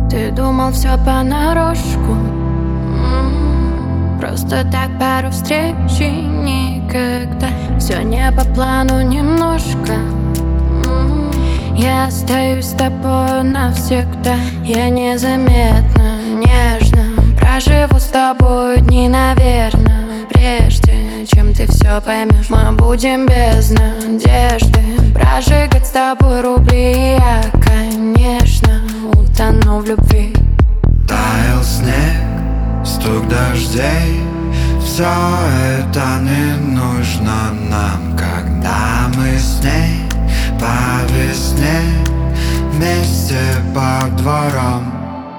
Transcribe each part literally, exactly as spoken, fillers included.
Ты думал все понарошку, м-м, просто так пару встреч и никогда. Все не по плану немножко, м-м. Я остаюсь с тобой навсегда. Я незаметно, нежно проживу с тобой дни, наверное. Прежде чем ты все поймешь, мы будем без надежды прожигать с тобой рубли. И я, конечно, утону в любви. Таял снег, стук дождей, все это не нужно нам, когда мы с ней по весне вместе по дворам.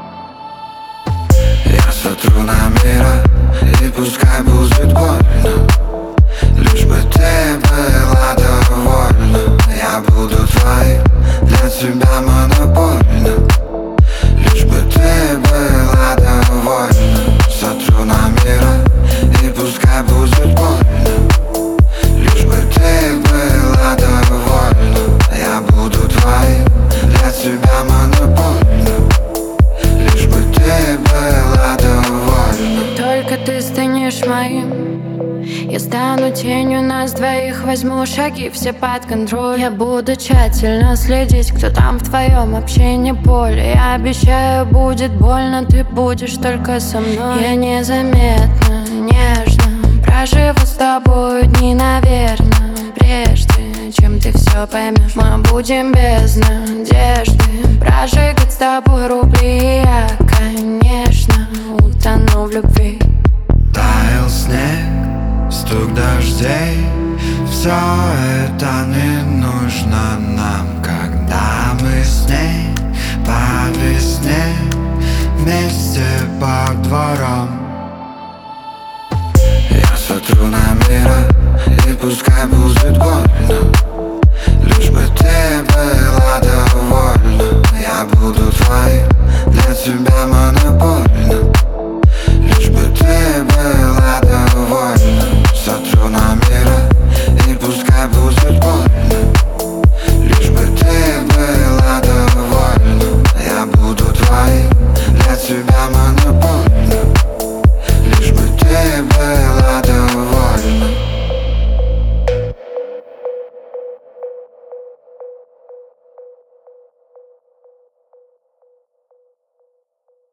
Я смотрю на мира, и пускай будет больно, лишь бы ты была довольна. Я буду твоим, для тебя монопольно, лишь бы ты была довольна. Смотрю на мира, и пускай будет больно, лишь бы ты была довольна. Я буду твоим, для тебя монопольно, лишь бы ты была довольна. Только ты станешь моим, я стану тенью нас двоих. Возьму шаги все под контроль. Я буду тщательно следить, кто там в твоем общении поле. Я обещаю, будет больно, ты будешь только со мной. Я незаметно, нежно проживу с тобой дни, наверное. Прежде чем ты все поймешь, мы будем без надежды прожигать с тобой рубли. И я, конечно, утону в любви. Таял снег, стук дождей, все это не нужно нам, когда мы с ней по весне вместе по дворам. Я смотрю на мира, и пускай будет больно,